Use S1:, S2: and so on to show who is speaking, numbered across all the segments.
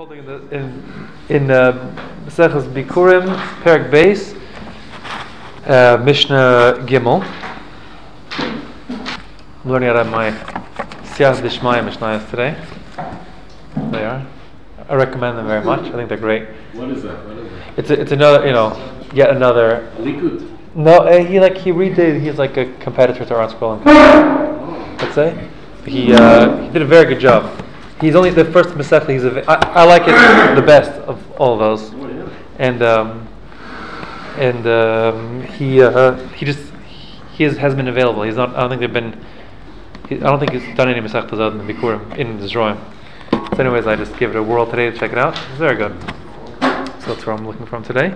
S1: holding in Maseches Bikurim, Perek Beis, Mishnah Gimel. I'm learning out of my Siyas Dishmaya Mishnayos today. They are. I recommend them very much. I think they're great.
S2: What is that?
S1: It's another, yet another.
S2: Likud.
S1: No, he's like a competitor to Aaron Scrolling. Let's say he did a very good job. He's only the first Masechta. I like it the best of all of those.
S2: Oh, yeah.
S1: He has been available. He's not. I don't think he's done any Masechtas other than Bikurim in the Zroim. So, anyways, I just gave it a whirl today to check it out. It's very good. So that's where I'm looking from today.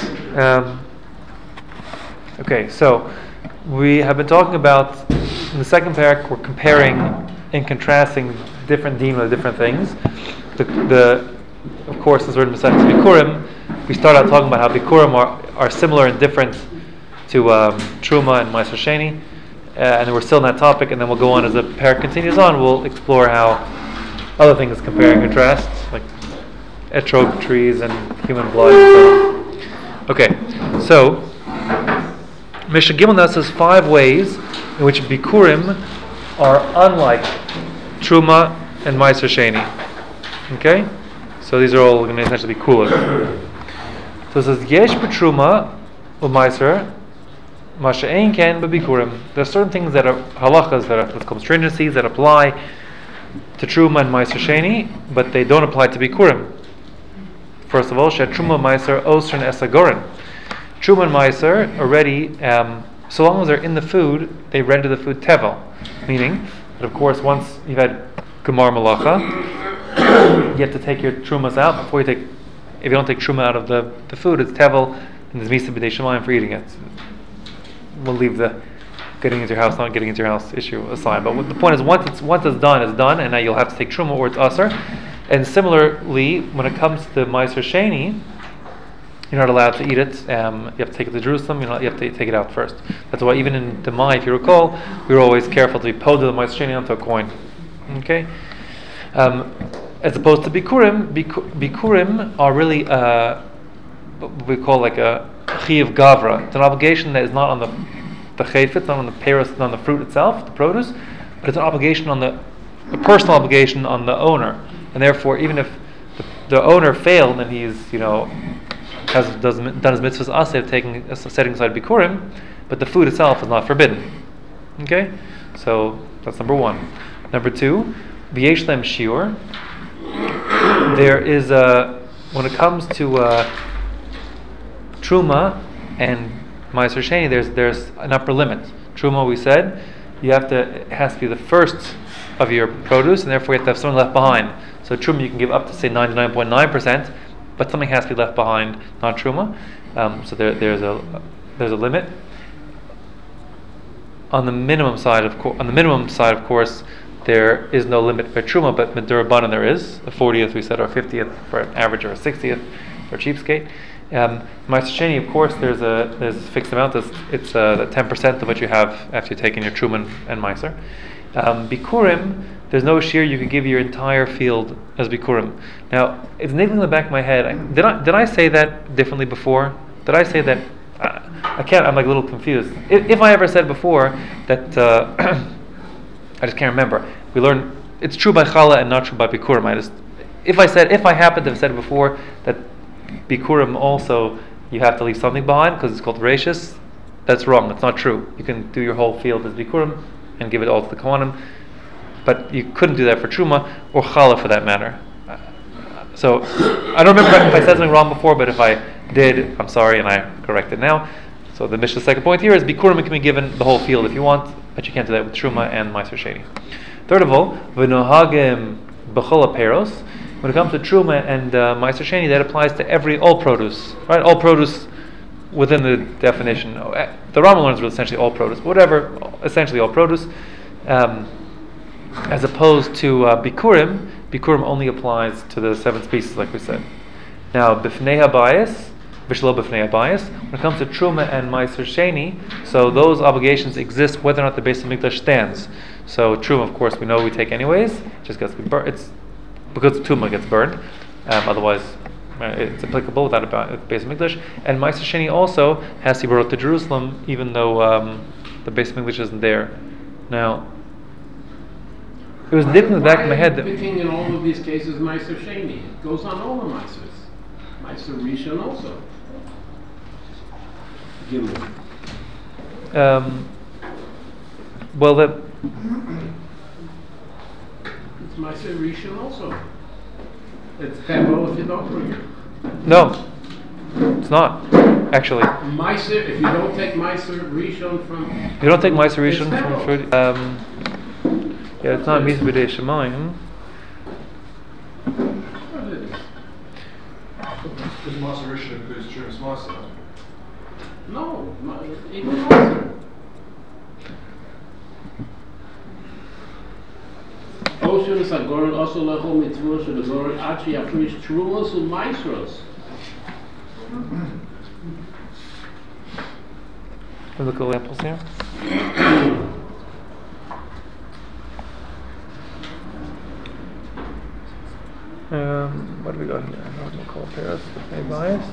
S1: Okay, so we have been talking about in the second parak. We're comparing and contrasting different din with different things. Of course, since we're in Masechtas Bikurim, we start out talking about how Bikurim are similar and different to Truma and Ma'aser Sheni, and then we're still in that topic. And then we'll go on as the parak continues on. We'll explore how other things compare and contrast, like etrog trees and human blood. Okay, so Mishnah Gimel now says 5 ways in which Bikurim are unlike Truma and Ma'aser Sheni. Okay? So these are all going to essentially be cooler. So it says, Yesh b'Truma u'Ma'aser, ma she'ein ken b'Bikurim. There are certain things that are halachas, that are, let's call them stringencies, that apply to Truma and Ma'aser Sheni, but they don't apply to Bikurim. First of all, Truma Ma'aser Osrin Esagorin. Truma and Ma'aser already, so long as they're in the food, they render the food tevel. Meaning that, of course, once you've had Gemar Malacha, you have to take your Trumas out before you take. If you don't take Truma out of the food, it's tevel, and there's Misa B'dei Shemayim for eating it. We'll leave the getting into your house, not getting into your house issue aside. But the point is, once it's done, and now you'll have to take Truma or it's Asar. And similarly, when it comes to Ma'aser Sheni, you're not allowed to eat it. You have to take it to Jerusalem. You have to take it out first. That's why even in Demai, if you recall, we were always careful to be poded the Ma'aser Sheni onto a coin. Okay, as opposed to Bikurim. Bikurim are really what we call like a Chiyav Gavra. It's an obligation that is not on the chayfetz, not on the peiros, not on the fruit itself, the produce, but it's an obligation on a personal obligation on the owner. And therefore, even if the owner failed and he's done his mitzvahs aseh, setting aside Bikurim, but the food itself is not forbidden. Okay, so that's number 1. Number 2, v'yesh lem shiur. There is when it comes to Truma and Ma'aser Sheni, there's an upper limit. Truma, we said, it has to be the first of your produce, and therefore you have to have something left behind. So Truma you can give up to say 99.9%, but something has to be left behind, not Truma. So there's a limit. On the minimum side, of course, there is no limit for Truma, but Midurabanan there is a 40th, we said, or a 50th for an average, or a 60th for a cheapskate. Ma'aser Sheni, of course, there's a fixed amount. It's the 10% of what you have after you've taken your Truma and Ma'aser. Bikurim, there's no shear you can give your entire field as Bikurim. Now, it's niggling in the back of my head. Did I say that differently before? Did I say that? I can't. I'm like a little confused. If I ever said before that, I just can't remember. We learned it's true by Chala and not true by Bikurim. If I happened to have said before that Bikurim also you have to leave something behind because it's called Rashis, that's wrong. That's not true. You can do your whole field as Bikurim and give it all to the Kohanim, but you couldn't do that for Truma or Chala for that matter. So I don't remember if I said something wrong before, but if I did, I'm sorry, and I correct it now. So the Mishnah's second point here is Bikurim can be given the whole field if you want, but you can't do that with Truma and Ma'aser Sheni. Third of all, v'nohagim b'chol ha'peiros. When it comes to Truma and Ma'aser Sheni, that applies to all produce, right? All produce within the definition. The Rambam learns essentially all produce, whatever, essentially all produce. As opposed to Bikurim only applies to the 7 species, like we said. Now, B'fnei habayis, V'shelo b'fnei habayis. When it comes to Truma and Ma'aser Sheni, so those obligations exist whether or not the Beis Hamikdash stands. So Truma, of course, we know we take anyways. It just gets burned. It's because Truma gets burned. Otherwise, it's applicable without a Beis Mikdash. And Ma'aser Sheni also has to be brought to Jerusalem, even though the Beis Mikdash isn't there. Now, it was dipped in the back of my head that
S2: picking in all of these cases Ma'aser Sheni. It goes on all the Ma'asers. Ma'aser Rishon also. Gimel.
S1: Well, that
S2: it's Ma'aser Rishon also. It's Tevel if you don't bring it.
S1: no, it's not actually.
S2: Ma'aser, if you don't take Ma'aser Rishon from,
S1: You don't take Ma'aser Rishon
S2: It's
S1: from
S2: Tevel.
S1: yeah, it's not Mitzvah B'dei Shemayim.
S2: What it is.
S3: Because Ma'aser Rishon includes Trumas Ma'aser.
S2: No, even Ma'aser. Ocean is a goren also lechol mitzvah shel the goren achi afrish trumos u'maisros.
S1: Can we look at the examples here? What do we got here? No, we'll call Paris. A bias.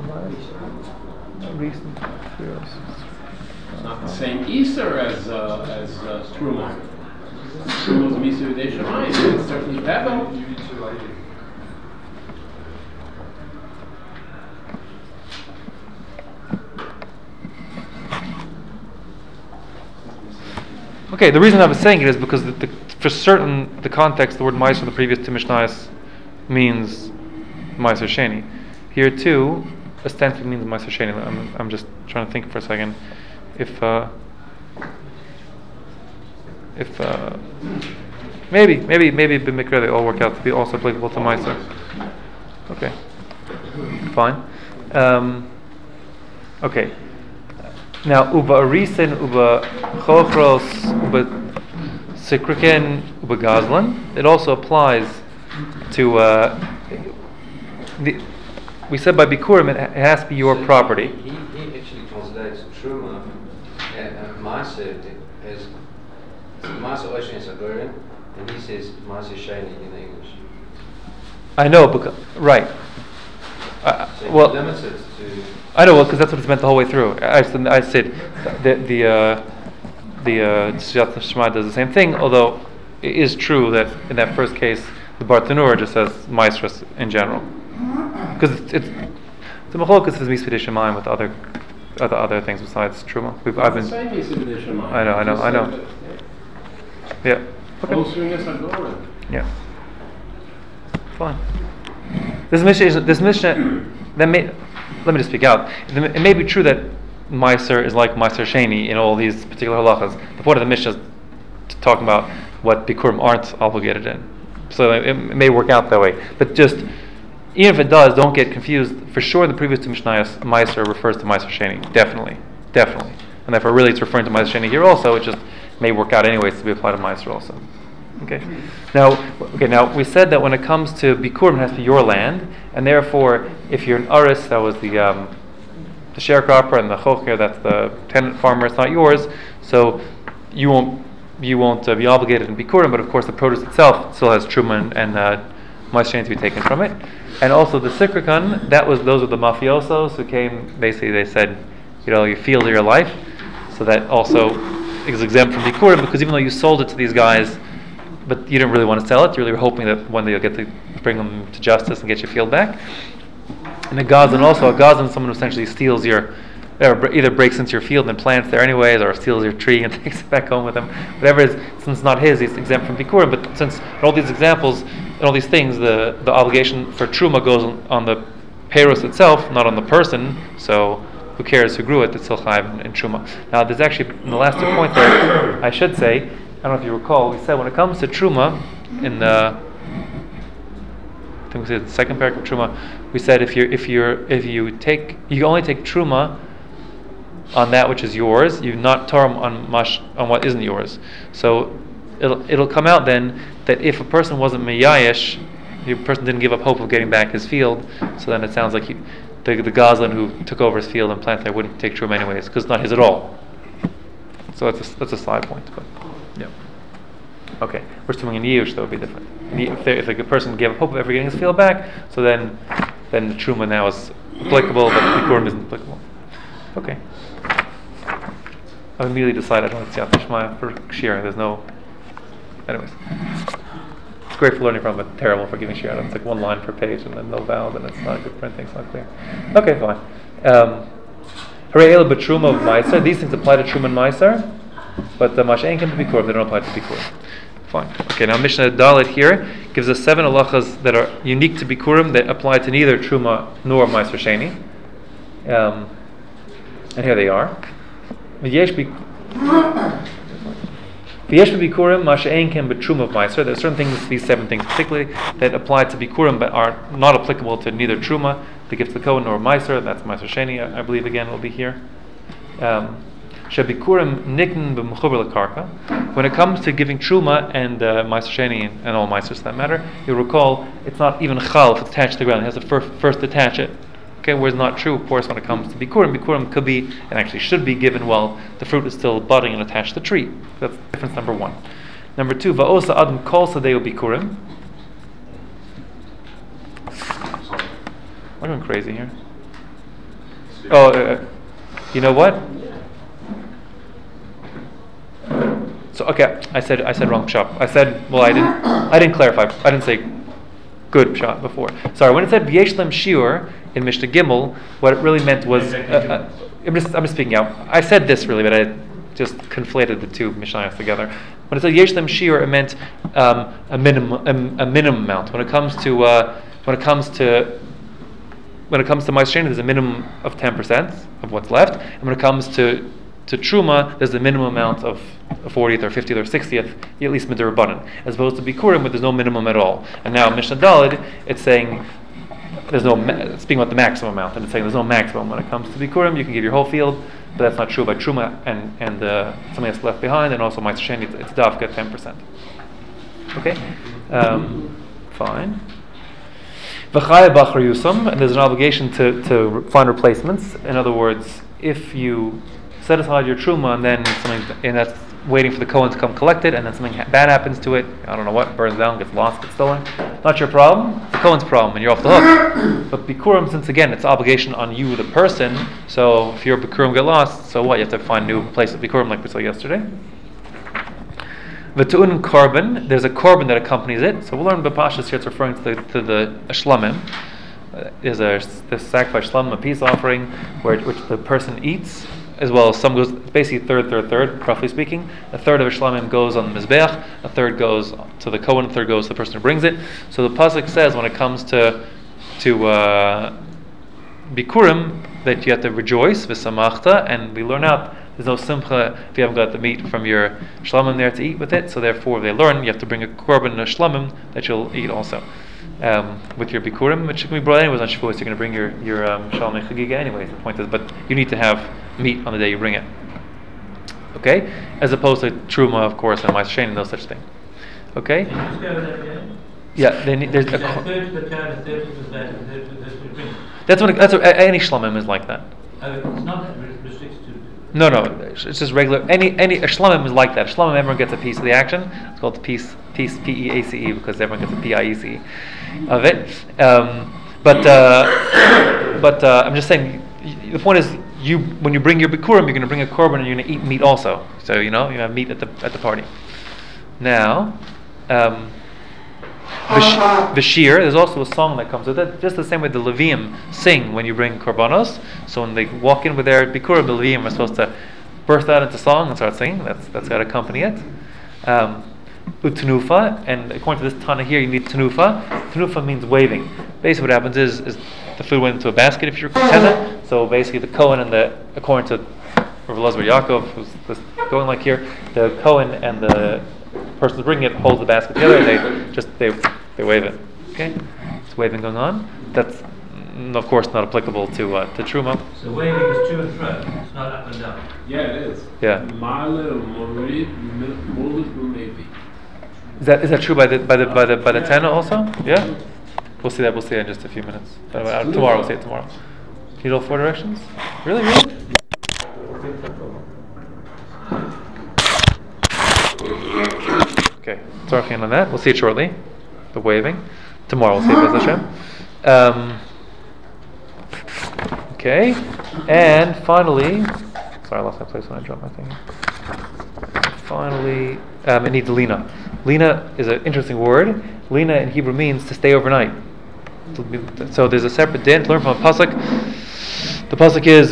S1: Recent.
S2: It's not the same Easter as Truma. Truma's Mitzvah B'dei Shemayim. It's certainly Tevel.
S1: Okay, the reason I was saying it is because for certain the context, the word Ma'aser in the previous two Mishnayos means Ma'aser Sheni. Here too, ostensibly means Ma'aser Sheni. I'm just trying to think for a second. If maybe b'mikra they all work out to be also applicable to Ma'aser. Okay, fine. Okay. Now, uba arisen, uba chochros, uba sikriken, uba gazlan. It also applies to we said by bikurim it has to be your property.
S4: He actually translates truma Ma'aser as Ma'aser Ocean is a Goren, and he says Ma'aser Sheni in English.
S1: I know, because right.
S4: So
S1: Well,
S4: he limits it to.
S1: I know, because that's what it's meant the whole way through. I said the Siyat Shema does the same thing, although it is true that in that first case the Bartanur just says Maestros in general, because it's the Machlokas is Mitzvah B'dei Shemayim with other things besides Truma. I've been.
S2: Same Mitzvah B'dei Shemayim.
S1: I know. Yeah. Okay.
S2: Ocean is a goren.
S1: Yeah. Fine. This Mishnah that may. Let me just speak out. It may be true that Ma'aser is like Ma'aser Sheni in all these particular halachas. The point of the Mishnah is talking about what Bikurim aren't obligated in. So it may work out that way. But just, even if it does, don't get confused. For sure, the previous two Mishnayos, Ma'aser refers to Ma'aser Sheni. Definitely. And therefore, really, it's referring to Ma'aser Sheni here also. It just may work out anyways to be applied to Ma'aser also. Okay. Now we said that when it comes to Bikurim, it has to be your land, and therefore, if you're an Aris, that was the sharecropper, and the Chocher, that's the tenant farmer, it's not yours, so you won't be obligated in Bikurim, but of course the produce itself still has Truma and Ma'aser Sheni to be taken from it. And also the Sikrikan, those were the mafiosos who came, basically they said, your field of your life, so that also is exempt from Bikurim, because even though you sold it to these guys, but you didn't really want to sell it, you really were hoping that one day you'll get to bring them to justice and get your field back. And a Gazlan is someone who essentially steals either breaks into your field and plants there anyways, or steals your tree and takes it back home with him. Whatever it is, since it's not his, he's exempt from Bikurim. But since in all these examples, in all these things, the obligation for Truma goes on the Peiros itself, not on the person, so who cares who grew it, it's still chayav in Truma. Now there's actually, in the last 2 points there, I should say, I don't know if you recall, we said when it comes to Truma, in the, I think we said the second paragraph of Truma, we said you only take Truma on that which is yours, you not Torah on what isn't yours. So it'll come out then that if a person wasn't Meyayesh, the person didn't give up hope of getting back his field, so then it sounds like the Gazlan who took over his field and planted there wouldn't take Truma anyways, because it's not his at all. So that's a side point, but yeah. Okay, we're assuming in Yush that would be different. if a person gave up hope of ever getting his field back, so then the truma now is applicable, but bikurim isn't applicable. Okay. I immediately decided I don't see Shema for shir. There's no. Anyways, it's great for learning from, but terrible for giving shir. It's like one line per page and then no vowels, and it's not good printing. It's not clear. Okay, fine. Hooray, ela b'truma of meiser. These things apply to truma and meiser, but the mash'en can be bikurim. They don't apply to bikurim. Fine. Okay, now Mishnah Dalet here gives us 7 halachas that are unique to bikurim that apply to neither truma nor meiser sheni. And here they are. There are certain things, these 7 things particularly, that apply to bikurim but are not applicable to neither truma, the gift of the kohen, nor meiser. That's meiser sheni, I believe again will be here. When it comes to giving truma and meiser sheni and all meisers for that matter, you'll recall it's not even chal if it's attached to the ground. It has to first attach it. Okay, whereas not true, of course, when it comes to bikurim. Bikurim could be, and actually should be, given while the fruit is still budding and attached to the tree. That's difference number 1. Number 2, va'osa adam kol sadeu bikurim. I'm going crazy here. Oh, you know what? So okay, I said wrong pshat. I didn't clarify. I didn't say good pshat before. Sorry, when it said v'yesh lem shiur in Mishnah Gimel, what it really meant was I'm just speaking out. I said this really, but I just conflated the two Mishnayos together. When it said yesh lem shiur, it meant a minimum amount. When it comes to meiser sheni, there's a minimum of 10% of what's left, and when it comes to truma, there's a minimum amount of 40th or 50th or 60th, at least midrabanan, as opposed to bikurim, where there's no minimum at all. And now Mishnah Daled, it's saying there's no speaking about the maximum amount, and it's saying there's no maximum when it comes to bikurim. You can give your whole field, but that's not true by truma and something that's left behind, and also meiser sheni, it's dafka 10%. Okay, fine. V'chaya b'achar yusam, and there's an obligation to find replacements. In other words, if you set aside your truma and then that's waiting for the kohen to come collect it, and then something bad happens to it, I don't know what, burns down, gets lost, gets stolen, not your problem, it's the kohen's problem, and you're off the hook. But bikurim, since again it's obligation on you, the person, so if your bikurim get lost, so what, you have to find a new place of bikurim like we saw yesterday. V'tu'un korban, there's a korban that accompanies it, so we'll learn b'pashas here it's referring to the shlamim. There's this sacrifice shlamim, a peace offering, which the person eats, as well as some goes, it's basically third, roughly speaking. A third of a shlamim goes on the mizbeach, a third goes to the kohen, a third goes to the person who brings it. So the pasuk says when it comes to bikurim that you have to rejoice v'samachta, and we learn out there's no simcha if you haven't got the meat from your shlamim there to eat with it. So therefore they learn you have to bring a korban and a shlamim that you'll eat also. With your bikurim, which can be brought anyways on Shavuos, you're going to bring your shalom chagiga anyways. The point is, but you need to have meat on the day you bring it. Okay, as opposed to truma, of course, and meiser sheni and no such thing. Okay. Yeah, there's that's what any shlamim is like that.
S5: It's not restricted to.
S1: No, it's just regular. Any a shlamim is like that. A shlamim, everyone gets a piece of the action. It's called peace, P-E-A-C-E, because everyone gets a P-I-E-C of it. But I'm just saying. The point is, when you bring your bikurim, you're going to bring a korban, and you're going to eat meat also. So you have meat at the party. Now, V'shir, there's also a song that comes with it, just the same way the Levium sing when you bring korbanos. So when they walk in with their bikurim, the Levium are supposed to burst out into song and start singing. That's got to accompany it. Utenufa, and according to this Tana here, you need tenufa. Tenufa means waving. Basically, what happens is the food went into a basket if you're tena. So basically, the Kohen and according to Rav Elazar Yaakov, who's going like here, the Kohen and the person who's bringing it holds the basket together, and they wave it. Okay, it's waving going on. That's of course not applicable to truma.
S5: So waving is to and fro. It's not up and down.
S2: Yeah, it is.
S1: Yeah. Is that true by the Tana also? Yeah. We'll see that. We'll see that in just a few minutes. Tomorrow, we'll see it tomorrow. You need all 4 directions? Really? Okay. Talking on that. We'll see it shortly. the waving. Tomorrow we'll see Bez Hashem. Okay, and finally, sorry, I lost my place when I dropped my thing. Finally, it needs lina. Lina is an interesting word. Lina in Hebrew means to stay overnight. So there's a separate din to learn from a pasuk. The pasuk is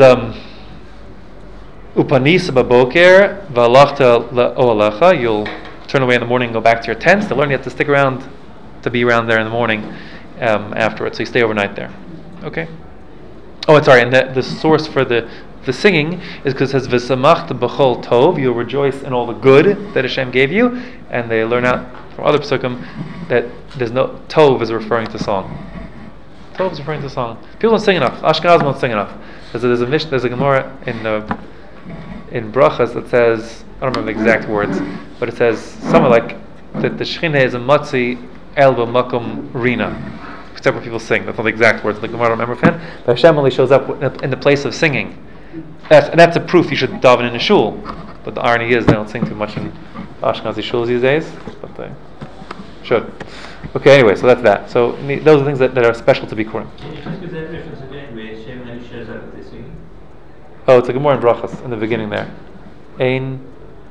S1: Upanis baboker v'alachta la'oalecha. You'll turn away in the morning and go back to your tents. To learn, you have to stick around, to be around there in the morning afterwards. So you stay overnight there. Okay. Oh, and sorry. And the source for the singing is because it says v'samachta b'chol tov. You'll rejoice in all the good that Hashem gave you. And they learn out from other psukim that there's no tov is referring to song. Tov is referring to song. People don't sing enough. Ashkenazim don't sing enough. There's a Gemara in Brachas that says, I don't remember the exact words, but it says somewhere like that the Shechina is a matzi el b'makom rina. Several people sing. That's not the exact words. The Gemara I don't remember offhand. But Hashem only shows up in the place of singing. That's a proof you should daven in a shul. But the irony is they don't sing too much in Ashkenazi shuls these days, but they should. Okay, anyway, so that's that. So those are things that are special to Bikurim.
S5: Can you just give that reference again where Hashem only shows up at the singing?
S1: Oh, it's a Gemara in Brachas in the beginning there. Ein.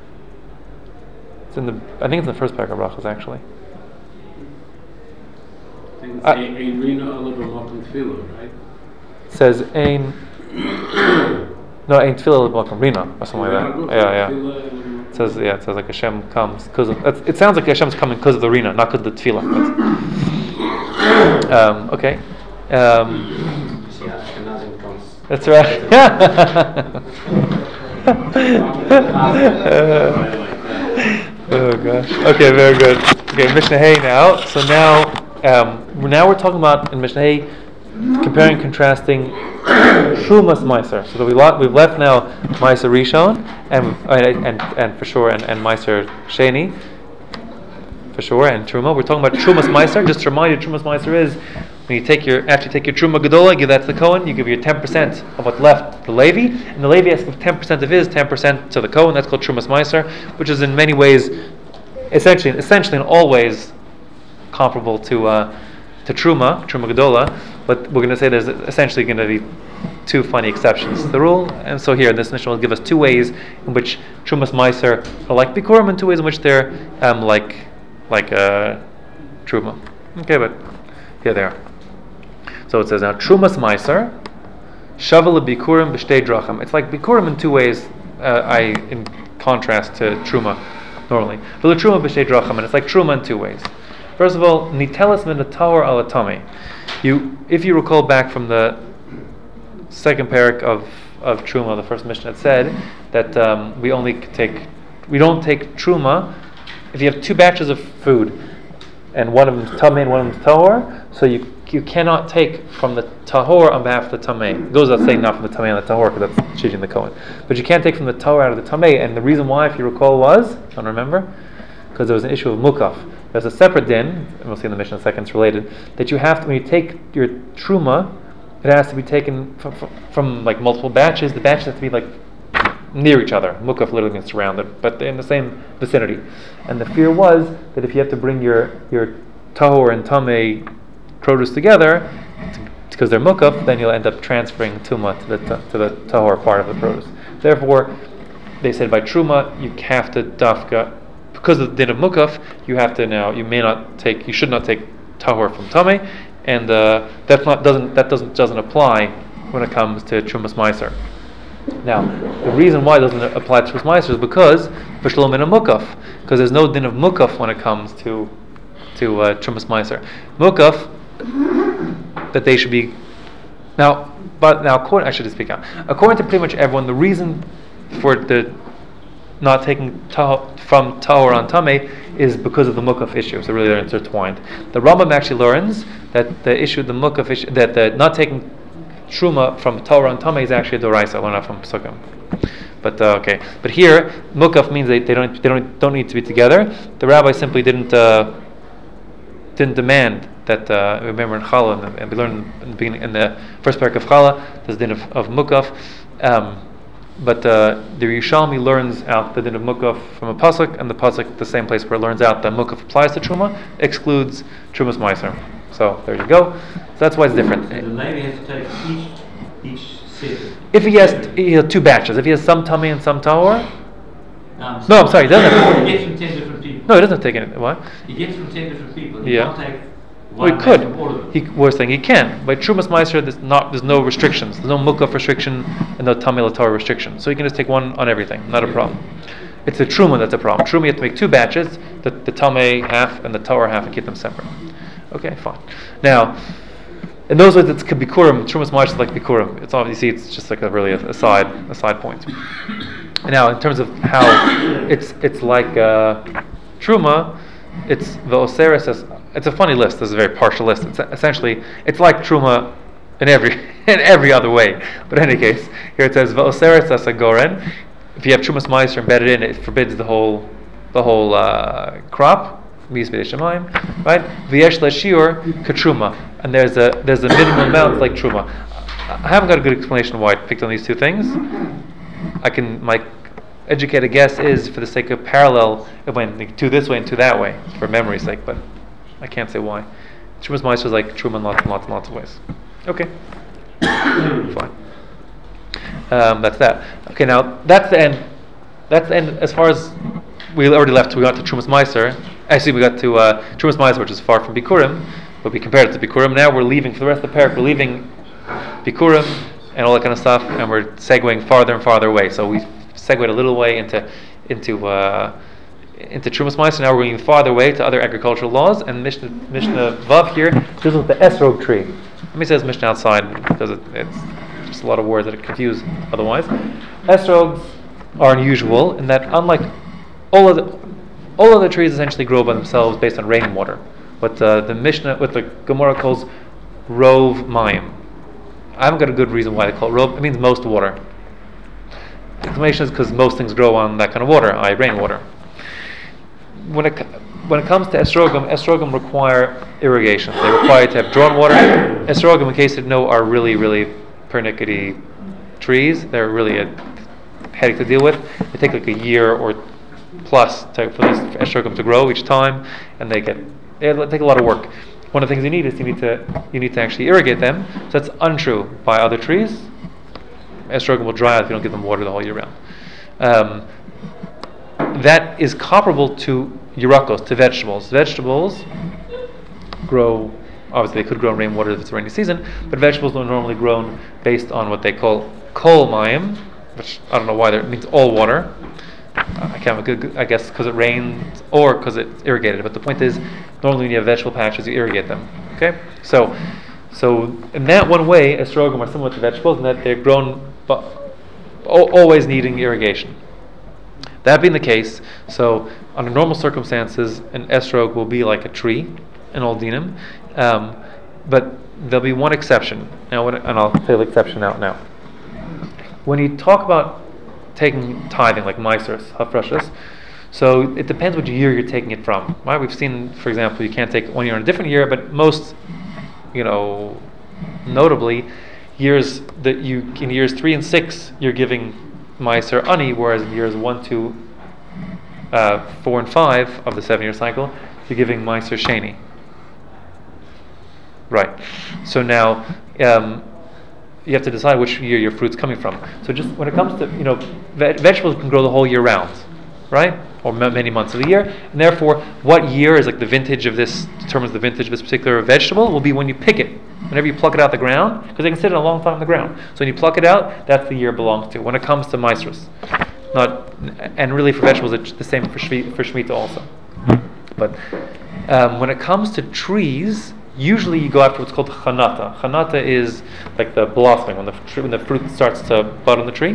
S1: I think it's in the first paragraph of Brachas actually.
S2: I think it's Ein Rina Olav Makom Tefillah, right?
S1: It says Ein. No, Ein Tefillah Makom Rina or something like that. Yeah. It says like Hashem comes because it sounds like Hashem's coming because of the Rina, not because of the Tefillah. Okay. That's right. Oh gosh. Okay, very good. Okay, Mishnah Hay now. So now we're talking about in Mishnah Hay comparing and contrasting Trumas Meiser. So we've left now Meiser Rishon and for sure and Meiser Sheni for sure and Truma. We're talking about Trumas Meiser. Just to remind you, Trumas Meiser is when you take your Truma Gedola, give that to the Kohen, you give your 10% of what's left to the Levi, and the Levi has to give 10% of his 10% to the Kohen. That's called Trumas Meiser, which is in many ways, essentially in all ways, comparable to Truma Gedola, but we're going to say there's essentially going to be two funny exceptions to the rule, and so here this Mishnah will give us two ways in which Trumas Meiser are like Bikurim, and two ways in which they're like Truma. Okay, but here they are. So it says now Trumas Meiser Shavel Bikurim B'Shtei Drachim. It's like Bikurim in two ways. In contrast to Truma normally, but the Truma B'Shtei Drachim, and it's like Truma in two ways. First of all, Nitelas min Tahor al Tame. If you recall back from the second parak of Truma, the first Mishnah, it said that we don't take Truma if you have two batches of food, and one of them is Tameh and one of them is Tahor. So you cannot take from the Tahor on behalf of the Tameh. It goes without saying not from the Tameh and the Tahor because that's cheating the Kohen. But you can't take from the Tahor out of the Tameh, and the reason why, if you recall, was, I don't remember, because there was an issue of Mukaf. There's a separate din, and we'll see in the Mishnah in a second, it's related, that you have to, when you take your Truma, it has to be taken from like multiple batches. The batches have to be like near each other. Mukaf literally means surrounded, but in the same vicinity. And the fear was that if you have to bring your Tahor and Tameh produce together, because they're Mukaf, then you'll end up transferring Tuma to the Tahor part of the produce. Therefore, they said by Truma, you have to dafka, because of the din of Mukaf, you should not take Tahor from Tameh, and that doesn't apply when it comes to Trumas Meiser. Now, the reason why it doesn't apply to Trumas Meiser is because B'Shalom min Mukaf, because there's no din of Mukaf when it comes to Trumas Meiser. Mukaf, that they should be according to pretty much everyone, the reason for the not taking from Tahor on Tameh is because of the Mukaf issue. So really they're intertwined. The Rambam actually learns that the Mukaf issue, that the not taking Truma from Tahor on Tameh is actually a Doraisa. I learned that from Psukim. But okay. But here, Mukaf means they don't need to be together. The rabbi simply didn't demand that. Remember in Challah, and we learned in the beginning, in the first parak of Challah, there's a din of Mukaf. the Yerushalmi learns out the din of mukaf from a pasuk, and the pasuk, the same place where it learns out that mukaf applies to truma, excludes trumas meiser. So there you go. So that's why it's different.
S5: So the Levi has to take each set.
S1: If he has 2 batches, if he has some tummy and some tahor,
S5: No,
S1: I'm sorry, he doesn't have.
S5: He gets from 10 different people.
S1: No, he doesn't take anything. What?
S5: He gets from 10 different people. He
S1: Yeah.
S5: can't take
S1: Well,
S5: one
S1: he could.
S5: from all of them.
S1: We're saying he can. By Trumas Meiser, there's no restrictions. There's no mukaf restriction and no Tamil Torah restriction. So you can just take one on everything. Not a problem. It's the Truma that's a problem. Truma, you have to make 2 batches, the Tameh half and the Torah half, and keep them separate. Okay, fine. Now, in those ways, it's Bikurim. Trumas Meiser is like Bikurim. It's obviously, it's just like a side point. Now, in terms of how it's like Truma, it's the Osiris. It's a funny list. This is a very partial list. It's essentially like Truma in every other way. But in any case, here it says V'Oseres as a goren. If you have Trumas Meiser embedded in it, it forbids the whole crop. Right? V'yesh le'shiur k'truma, and there's a minimum amount like Truma. I haven't got a good explanation why I picked on these 2 things. My educated guess is for the sake of parallel, it went 2 this way and 2 that way, for memory's sake, but I can't say why. Trumas Meiser is like Truma in lots and lots and lots of ways. Okay. Fine. That's that. Okay, now that's the end. That's the end as far as we already left. We got to Trumas Meiser. Actually, we got to Trumas Meiser, which is far from Bikurim, but we compared it to Bikurim. Now we're leaving, for the rest of the parak, we're leaving Bikurim and all that kind of stuff, and we're segueing farther and farther away. So we segued a little way into Trumas Meiser. Now we're going farther away to other agricultural laws, and Mishnah Vav here deals with the esrog tree. Let me say this Mishnah outside because it's just a lot of words that are confused otherwise. Esrogs are unusual in that, unlike all other trees, essentially grow by themselves based on rainwater. What the Gemara calls rov mayim. I haven't got a good reason why they call it rov. It means most water. The explanation is because most things grow on that kind of water, i.e. rainwater. When it comes to esrogim require irrigation. They require to have drawn water. Esrogim, in case you know, are really, really pernickety trees. They're really a headache to deal with. They take like a year or plus for these esrogim to grow each time, and they take a lot of work. One of the things you need to actually irrigate them. So that's untrue by other trees. Esrogim will dry out if you don't give them water the whole year round. That is comparable to Yerakos, to vegetables. Vegetables grow, obviously they could grow in rainwater if it's a rainy season, but vegetables are normally grown based on what they call kol mayim, which I don't know why it means all water. I guess because it rains or because it's irrigated. But the point is, normally when you have vegetable patches, you irrigate them. Okay, so in that one way, esrogim are similar to vegetables in that they're grown, but always needing irrigation. That being the case, so under normal circumstances, an esrog will be like a tree, an old dinim, but there'll be one exception. Now, and I'll say the exception out now. When you talk about taking tithing, like maasros, hafrashos, so it depends what year you're taking it from. Right? We've seen, for example, you can't take one year in a different year, but most, notably, years that in years 3 and 6, you're giving Meiser Ani, whereas in years 1, 2, 4, and 5 of the 7-year cycle, you're giving Meiser Sheni. Right. So now you have to decide which year your fruit's coming from. So just when it comes to vegetables can grow the whole year round, right? Or many months of the year, and therefore, what year is like the vintage of this determines the vintage of this particular vegetable will be when you pick it. Whenever you pluck it out the ground, because they can sit a long time in the ground. So when you pluck it out, that's the year it belongs to. When it comes to maasros, and really for vegetables, it's the same for Shemitah also. But when it comes to trees, usually you go after what's called chanata. Chanata is like the blossoming when the fruit starts to bud on the tree.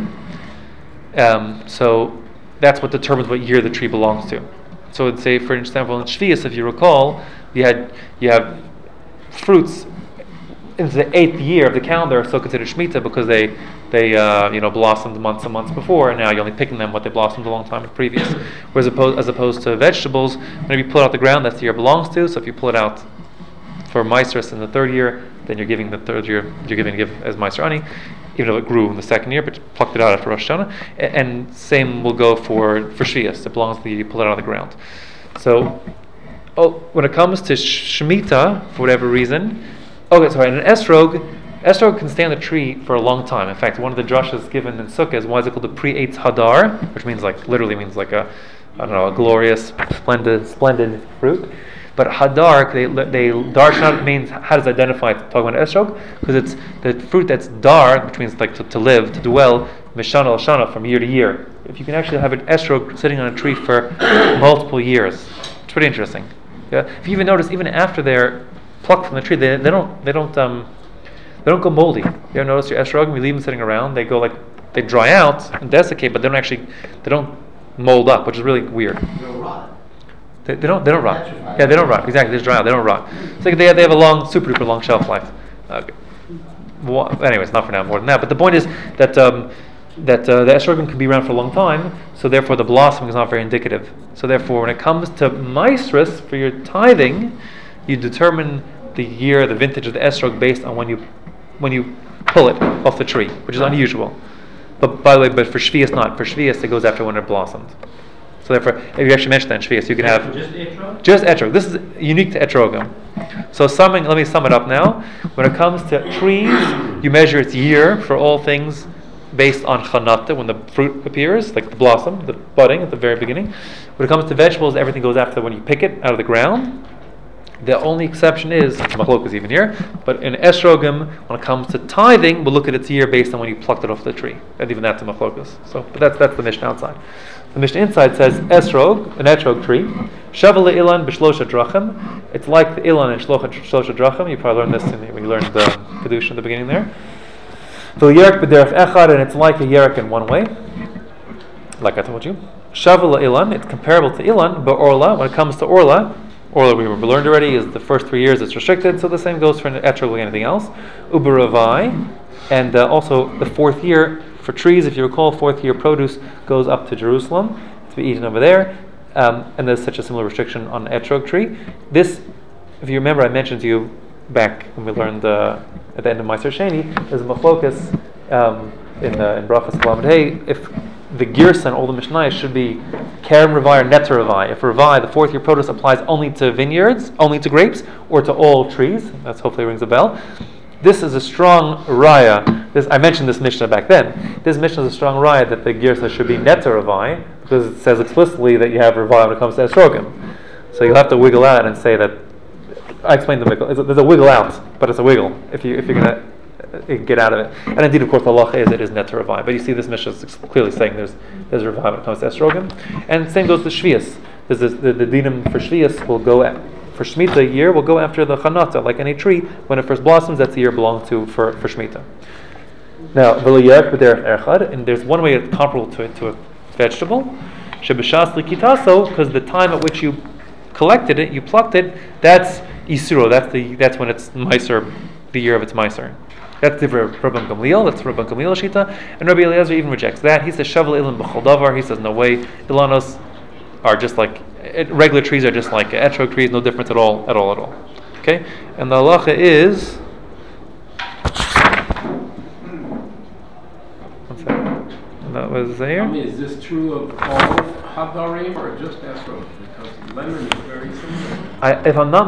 S1: So that's what determines what year the tree belongs to. So let's say, for example, in Shvius, if you recall, you have fruits into the 8th year of the calendar are still considered Shemitah because they blossomed months and months before, and now you're only picking them what they blossomed a long time previous. Whereas as opposed to vegetables, whenever you pull it out the ground, that's the year it belongs to. So if you pull it out for maasros in the 3rd year, then you're giving the 3rd year, give as Meiser Ani. even though it grew in the second year, but you plucked it out after Rosh Hashanah. And same will go for Shvius. It belongs to the, you pull it out of the ground. So, when it comes to Shemitah, for whatever reason, an esrog can stay on the tree for a long time. In fact, one of the drushes given in Sukkah is why is it called the pre-Eitz Hadar, which means literally means like a glorious, splendid fruit. But Hadar, Dar means, how does it identify talking about esrog? Because it's the fruit that's dar, which means like to live, to dwell, Mishana al Shana, from year to year. If you can actually have an esrog sitting on a tree for multiple years, it's pretty interesting. Yeah? If you even notice, even after they're plucked from the tree, they don't go moldy. You ever notice your esrogim? You leave them sitting around, they dry out and desiccate, but they don't mold up, which is really weird.
S6: They'll rot.
S1: They don't rot. Yeah, they don't rot. Exactly, they just dry out. They don't rot. It's like they have a super duper long shelf life. Okay. Well, anyways, not for now, more than that. But the point is that the esrogim can be around for a long time, so therefore the blossoming is not very indicative. So therefore, when it comes to maestris for your tithing, you determine the year, the vintage of the esrog based on when you pull it off the tree, which is unusual. But by the way, for Shvius not. For Shvius it goes after when it blossomed. So therefore, if you actually mentioned that in Shvius, you can have just etrog. This is unique to etrogim. So let me sum it up now. When it comes to trees, you measure its year for all things based on chanata, when the fruit appears, like the blossom, the budding at the very beginning. When it comes to vegetables, everything goes after when you pick it out of the ground. The only exception is machlokas even here, but in esrogim, when it comes to tithing, we'll look at its year based on when you plucked it off the tree, and even that's a machlokas. So, but that's the Mishnah outside. The Mishnah inside says esrog, an etrog tree, shavel ilan b'shlosha drachim. It's like the ilan in shlosha drachim. You probably learned this when you learned the kedusha at the beginning there. So yerek b'derech echad, and it's like a yerek in one way, like I told you. Shavel ilan, it's comparable to ilan, but orla. When it comes to orla we learned already is the first 3 years it's restricted, so the same goes for an etrog like anything else. Uberavai, and also the 4th year for trees, if you recall, 4th year produce goes up to Jerusalem to be eaten over there, and there's such a similar restriction on etrog tree. This, if you remember, I mentioned to you back when we learned at the end of Meiser Sheni, there's a machlokas in Brachas Lamed Hey, if the Girsa and all the Mishnayos should be Kerem Ravai or Netter Ravai. If Ravai, the 4th year produce, applies only to vineyards, only to grapes, or to all trees, that's hopefully rings a bell. This is a strong raya. I mentioned this Mishnah back then. This Mishnah is a strong raya that the Girsa should be Netter Ravai, because it says explicitly that you have Ravai when it comes to Esrogim. So you'll have to wiggle out and say that. I explained the wiggle. There's a wiggle out, but it's a wiggle if you're going to get out of it. And indeed, of course, the halacha is it is net to Ravai. But you see, this Mishnah is clearly saying there's Ravai when it comes to esrogim. And same goes to Shvius. There's the dinim for Shvius will go for Shemitah year will go after the chanata, like any tree when it first blossoms. That's the year belongs to for Shemitah. Now, and there's one way it's comparable to a vegetable. Shebeshas likitaso, because the time at which you collected it, you plucked it, that's Isuro. That's when it's Meiser, the year of its Meiser. That's different for Rabban Gamliel. That's Rabban Gamliel Shita, and Rabbi Eliezer even rejects that. He says Shavel Ilan b'chol davar. He says no way. Ilanos are just like regular trees are just like etrog trees. No difference at all. Okay, and the halacha is. What's that? That was there.
S2: I mean, is this true of all hadarim or just esrog? Because lemon is very similar.
S1: If I'm not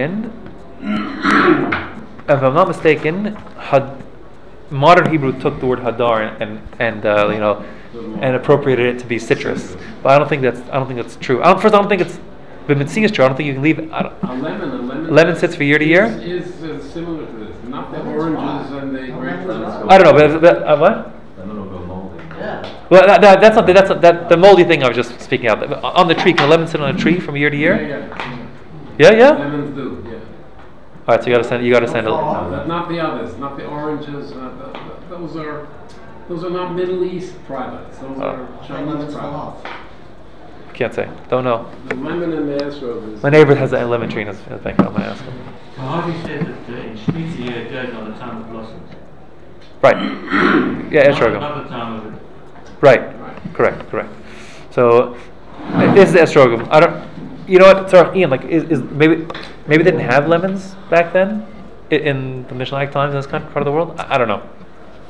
S1: mistaken, modern Hebrew took the word hadar and appropriated it to be citrus. But I don't think that's true. First, I don't think it's b'mitzi is true. I don't think you can leave.
S2: A lemon.
S1: Lemon sits for year to year.
S2: Is similar to this, not the oranges and the grapes.
S1: I don't know, but what?
S6: Yeah.
S1: Well, that's not the moldy thing I was just speaking out. On the tree, can a lemon sit on a tree from year to year? Yeah.
S2: Lemons do, yeah.
S1: All right, so you got to send a.
S2: Not the others, not the oranges. Those are not Middle East products. Those are Chinese products.
S1: Can't say. Don't know.
S2: The lemon and the esrog is.
S1: My neighbor has a lemon tree in his bank. I'm gonna ask him.
S5: Well, how do you say that in Shemitah year it goes on the time of blossoms?
S1: Right. Yeah, esrogim.
S5: Not the time of it.
S1: Right. Correct. So this is the esrogim. I don't. You know what, Tzarech Ian? Like, is maybe they didn't have lemons back then in the Mishnaic times in this part of the world. I don't know.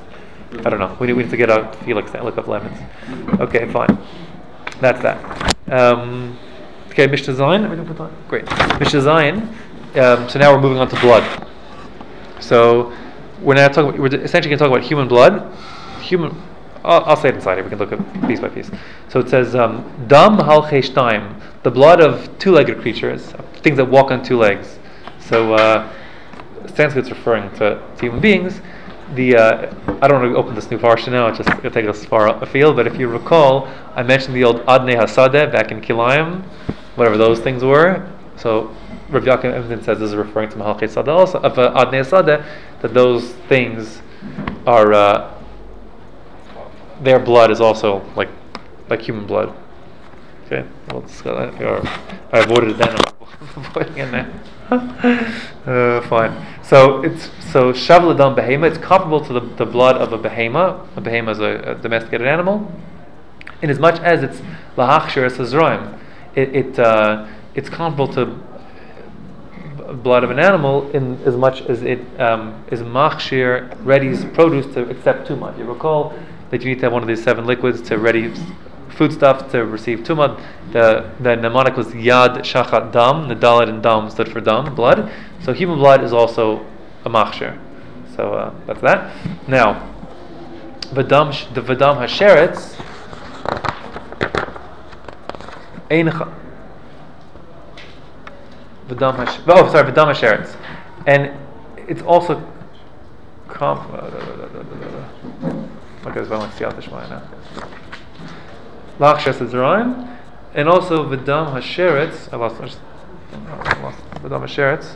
S1: I don't know. We need to get out Felix and look up lemons. Okay, fine. That's that. Okay, Mishnah Zayin. Great. Mishnah Zayin. So now we're moving on to blood. So we're essentially going to talk about human blood. I'll say it inside here. We can look at piece by piece. So it says, Dam hal cheshtaim, the blood of two-legged creatures, things that walk on two legs. So Sanskrit's referring to human beings. I don't want to open this new parsha now. It'll take us far afield. But if you recall, I mentioned the old Adnei Hasadeh back in Kilayim, whatever those things were. So Rav Yaakov Emden says this is referring to Mahal Chesed also of Adnei Hasadeh, that those things are their blood is also like human blood. Okay, well, I avoided it then. I'm avoiding it now. Fine. So Shav L'Dam Behema. It's comparable to the blood of a behema. A behema is a domesticated animal, in as much as it's lahachshir esazroim. It's comparable to blood of an animal in as much as it is machshir, readies produce to accept tumah. You recall that you need to have one of these 7 liquids to ready foodstuff to receive tumah. The mnemonic was Yad Shachat Dam. The Dalet and Dam stood for Dam, blood. So human blood is also a machshir. So that's that. Now, the Vadam Hasheretz. Vadam Hasheretz. And it's also okay, so I want to see out the Shemai now. Lach Shesed Zerayim, and also Vadam Hasheretz. I lost Vadam Hasheretz.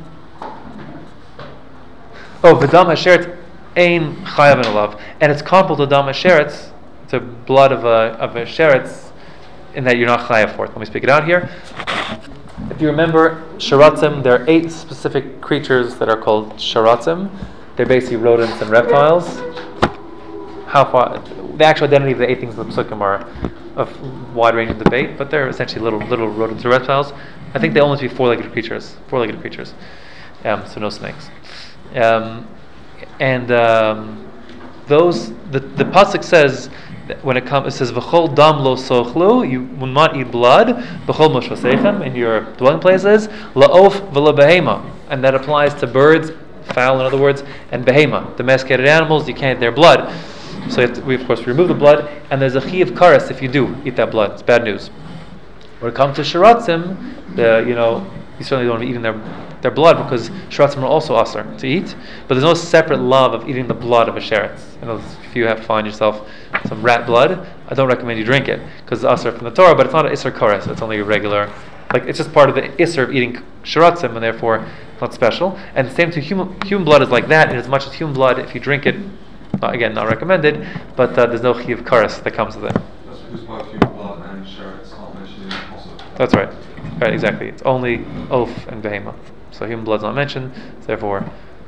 S1: Vadam Hasheretz Ein Chayav and Alav, and it's comparable to Dam Hasheretz, to blood of a sheretz, in that you're not chayav for it. Let me speak it out here. If you remember sharatzim, there are 8 specific creatures that are called sharatzim. They're basically rodents and reptiles. How far the actual identity of the 8 things in the Pesukim are of wide-ranging debate, but they're essentially little rodents or reptiles. I think they only be four-legged creatures. So no snakes. Those the pasuk says that when it says v'chol dam lo sochlu, you will not eat blood. V'chol moshvasechem, in your dwelling places, la'of v'la behema, and that applies to birds, fowl in other words, and behema, domesticated animals. You can't eat their blood. So we of course remove the blood, and there's a chi of kares if you do eat that blood. It's bad news. When it comes to sharatzim, you certainly don't want to be eating their blood, because sharatzim are also asr to eat. But there's no separate love of eating the blood of a sheretz. If you find yourself some rat blood, I don't recommend you drink it, because it's asr from the Torah, but it's not an isser kares. It's only a regular, it's just part of the isser of eating sharatzim, and therefore not special. And the same to human blood is like that, in as much as human blood, if you drink it, again, not recommended, but there's no chi of kares that comes with it.
S3: That's because both human blood and sheretz aren't mentioned in the Pasuk.
S1: That's right. Right, exactly. It's only oaf and behema. So human blood's not mentioned, so therefore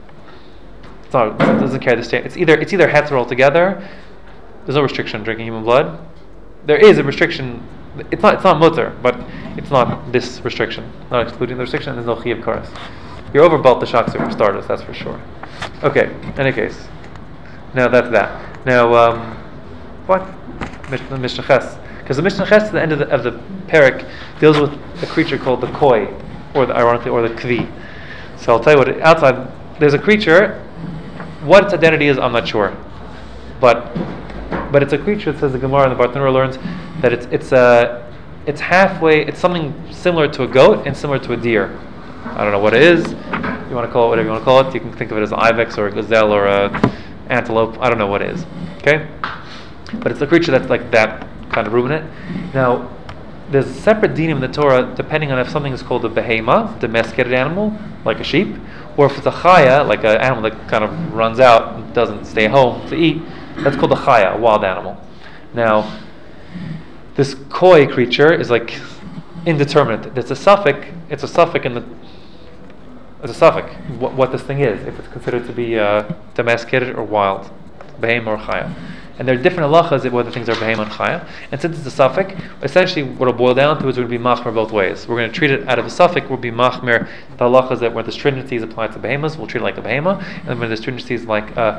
S1: it doesn't carry the state. It's either heter altogether. There's no restriction on drinking human blood. There is a restriction. It's not mutter, but it's not this restriction. Not excluding the restriction. There's no chi of kares. You're overbought the shaksu for starters, that's for sure. Okay. In any case, now that's that. Now, what? Mishnah Ches. Because the Mishnah Ches at the end of the parak deals with a creature called the koi, or the kvi. So I'll tell you what. Outside, there's a creature. What its identity is, I'm not sure, but it's a creature. It says the Gemara and the Bartanura learns that it's halfway. It's something similar to a goat and similar to a deer. I don't know what it is. You want to call it whatever you want to call it. You can think of it as an ibex or a gazelle or a antelope. I don't know what it is. Okay, but it's a creature that's like that kind of ruminant. Now, there's a separate dinim in the Torah depending on if something is called a behema, domesticated animal, like a sheep, or if it's a chaya, like an animal that kind of runs out and doesn't stay home to eat. That's called a chaya, a wild animal. Now, this koi creature is like indeterminate. It's a suffix what this thing is, if it's considered to be domesticated or wild, behema or chaya. And there are different halachas whether things are behema and chaya. And since it's a suffix, essentially what it'll boil down to is we're going to be machmer both ways. We're going to treat it out of a suffix. We'll be machmer the halachas that where the stringency is applied to behemoths, we'll treat it like a behema. And when the stringency is like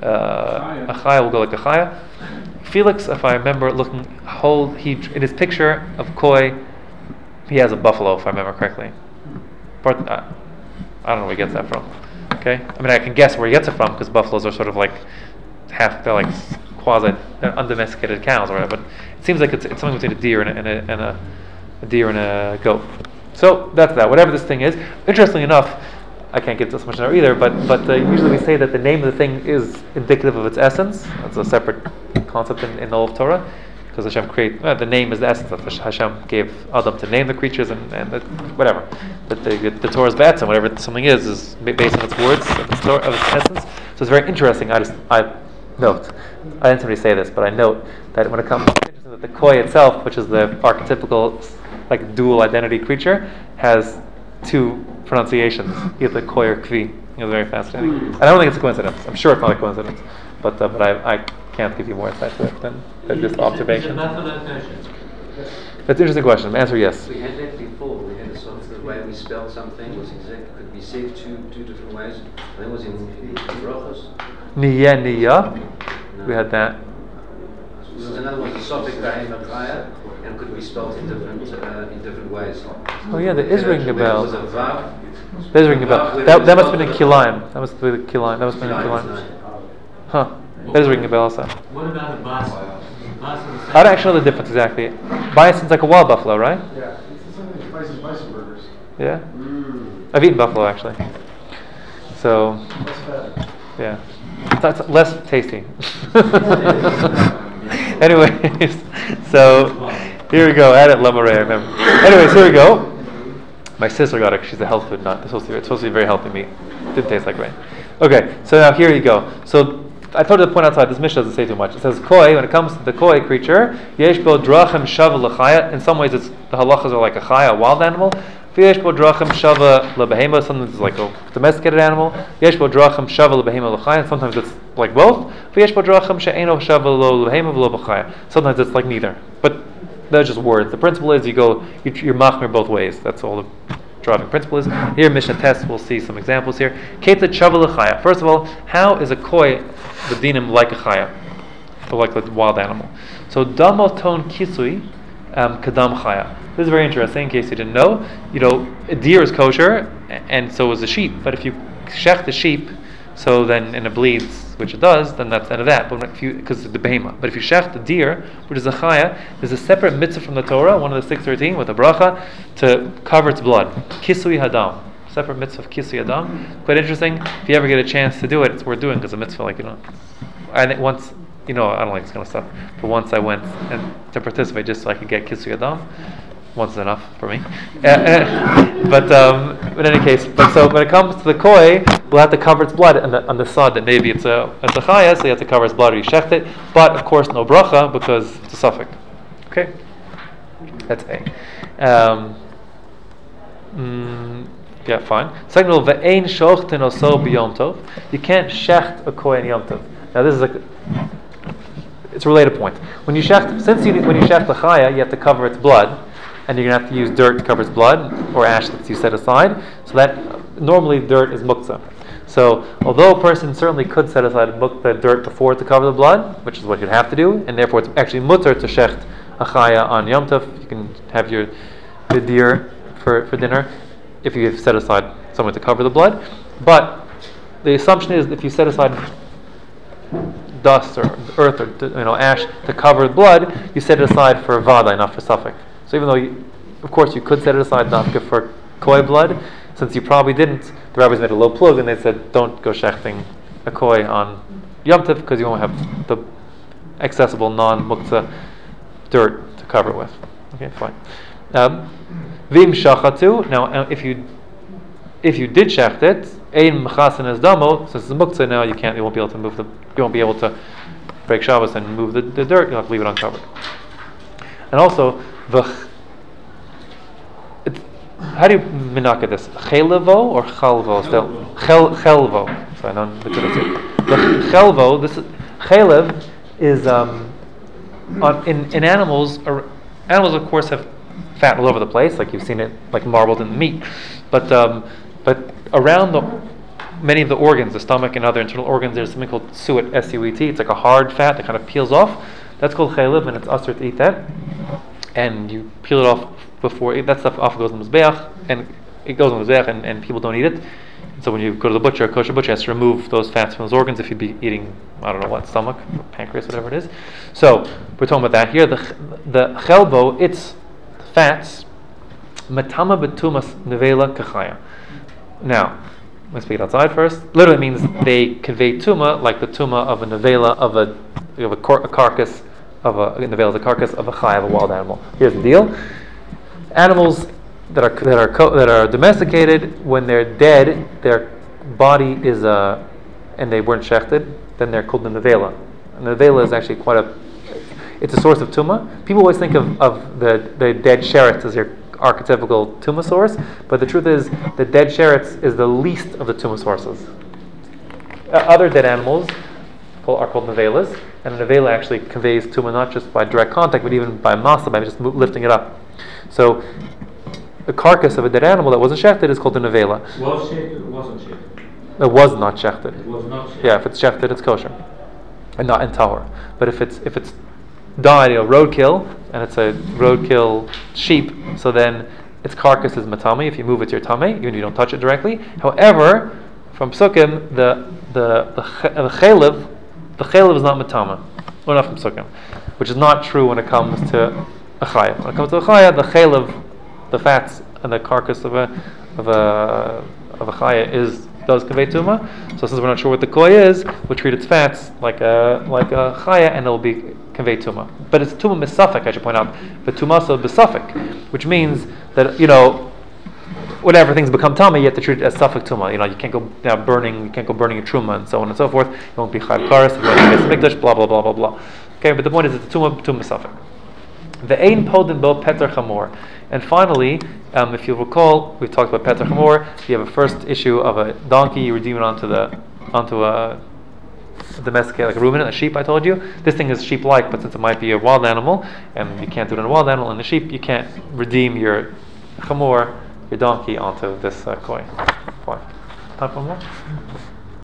S1: a chaya will go like a chaya. Felix, if I remember in his picture of koi, he has a buffalo, if I remember correctly. But I don't know where he gets that from. Okay, I mean I can guess where he gets it from because buffaloes are sort of like they're like they're undomesticated cows or whatever. But it seems like it's something between a deer and a deer and a goat. So that's that. Whatever this thing is. Interestingly enough, I can't get this much now either. But usually we say that the name of the thing is indicative of its essence. That's a separate concept in the Old Torah. Because Hashem the name is the essence. That Hashem gave Adam to name the creatures and whatever. But the Torah's b'etzem, whatever something is based on its words of its essence. So it's very interesting. I note. I didn't really say this, but I note that when it comes to that the koi itself, which is the archetypical like dual identity creature, has two pronunciations, either koi or kvi. It's very fascinating. And I don't think it's a coincidence. I'm sure it's not a coincidence. But I can't give you more insight to it than just observation. That's an interesting question. Answer yes.
S4: We had that before. We had the way we spelled something was exact. Could be said two different ways. And that was in brachos.
S1: Niya. We had that.
S4: So another one, the suffix chaya, and could be spelled in different ways.
S1: Oh yeah, there is ringing a bell.
S4: There was a vav.
S1: There's ringing a bell. That must have been in Kilayim. That must be the Kilayim. That must have been in Kilayim. Huh. That is ringing a bell also.
S5: What about a bison?
S1: I don't actually know the difference exactly. Bison's like a wild buffalo, right?
S7: Yeah, it's the same thing as bison burgers.
S1: Yeah. I've eaten buffalo actually. So.
S7: Less fat.
S1: Yeah. That's less tasty. Anyways, so here we go. Add it Lamare, I remember. Anyways, here we go. My sister got it. She's a health food nut. It's supposed to be very healthy meat. Didn't taste like rain. Okay, so now here you go. So I told you to point outside. This Mishnah doesn't say too much. It says koi. When it comes to the koi creature, yesh bo drachem shava l'chaya. In some ways, the halachas are like a chaya, a wild animal. Yesh bo drachem shava lebehema. Sometimes it's like a domesticated animal. Yesh bo drachem shava lebehema l'chaya. And sometimes it's like both. Yesh bo drachem she'eno shava lo lebehema v'lo b'chaya. Sometimes it's like neither. But they're just words. The principle is you're machmir both ways. That's all the driving principle is. Here, Mishnah test. We'll see some examples here. Keta shava l'chaya. First of all, how is a koi the dinim like a chaya, or like the wild animal? So damoton kisui kadam chaya. This is very interesting. In case you didn't know, a deer is kosher, and so is a sheep. But if you shech the sheep, so then and it bleeds, which it does, then that's the end of that. But because it's the behema. But if you shech the deer, which is a chaya, there's a separate mitzvah from the Torah, one of the 613 with a bracha, to cover its blood. Kisui hadam. Separate mitzvah of kisui adam. Quite interesting. If you ever get a chance to do it, it's worth doing because a mitzvah, I think once, I don't like this kind of stuff, but once I went to participate just so I could get kisui adam. Once is enough for me. But in any case, so when it comes to the koi, we'll have to cover its blood on the sod that maybe it's a chaya, so you have to cover its blood or you shecht it. But of course, no bracha because it's a suffix. Okay, that's A. Yeah, fine. Second of all, ve'ein shochten oso b'yom tov. You can't shecht a koi in yom tov. Now this is it's a related point. When you shecht the chaya, you have to cover its blood, and you're gonna have to use dirt to cover its blood or ash that you set aside. So that normally dirt is muktzah. So although a person certainly could set aside the dirt before to cover the blood, which is what you'd have to do, and therefore it's actually mutter to shecht a chaya on yom tov. You can have the deer for dinner if you have set aside someone to cover the blood. But the assumption is if you set aside dust or earth or ash to cover the blood, you set it aside for vadai, not for suffix. So even though, of course, you could set it aside not for koi blood, since you probably didn't, the rabbis made a low plug and they said don't go shechting a koi on Yom Tov because you won't have the accessible non-muktzah dirt to cover it with. Okay, fine. Vim shachatu. Now, if you did shecht it, ein mechasen es damo. Since it's muktzah now, you won't be able to move you won't be able to break Shabbos and move the dirt. You'll have to leave it uncovered. And also, how do you minaka this? Chelevo or chalvo? Still, chelvo. So I know the chelvo. This chelev is in animals. Animals, of course, have fat all over the place, like you've seen it, like marbled in the meat. But around many of the organs, the stomach and other internal organs, there's something called suet, S-U-E-T. It's like a hard fat that kind of peels off. That's called chaylev, and it's usher to eat that. And you peel it off before that stuff often goes in the mizbeach, and it goes in the mizbeach, and people don't eat it. So when you go to the butcher, a kosher butcher has to remove those fats from those organs if you'd be eating, I don't know what, stomach, pancreas, whatever it is. So we're talking about that here. The chelbo, it's fats, matama betumas nevela kachaya. Now, let's speak it outside first. Literally means they convey tuma like the tuma of a nevela of a carcass of a nevela is a carcass of a chai, of a wild animal. Here's the deal: animals that are domesticated, when they're dead, their body is and they weren't shechted, then they're called the nevela. And the nevela is actually it's a source of tuma. People always think of the dead sheretz as your archetypical tuma source, but the truth is the dead sheretz is the least of the tuma sources. Other dead animals are called nevelas, and a nevela actually conveys tuma not just by direct contact, but even by masa, by just lifting it up. So the carcass of a dead animal that wasn't shechted is called a nevela.
S5: Was shechted or wasn't shechted?
S1: It was not shechted.
S5: It was not shechted.
S1: Yeah, if it's shechted, it's kosher, and not in tahor. But if it's died, roadkill, and it's a roadkill sheep, so then its carcass is matami if you move it to your tummy, even if you don't touch it directly. However, from psukim, the chaylev is not matama, or not from psukim, which is not true when it comes to a chaya. When it comes to a chaya, the chaylev, the fats and the carcass of a chaya does convey tuma. So since we're not sure what the koi is, we'll treat its fats like a chaya, and it'll be convey tuma. But it's tuma misafek, I should point out. But tumasa besafek, which means that whatever things become tama, you have to treat it as safek tuma. You can't go burning. You can't go burning a truma and so on and so forth. You won't be chayv karas. You won't be mikdash. Blah blah blah blah blah. Okay, but the point is it's tuma besafek. The ein podin bo peter chamor. And finally, if you recall, we've talked about peter chamor. You have a first issue of a donkey, you redeem it onto a domesticated, like a ruminant, a sheep. I told you this thing is sheep-like, but since it might be a wild animal, and you can't do it in a wild animal, and a sheep, you can't redeem your chamor, your donkey, onto this koi. Fine. Time for more.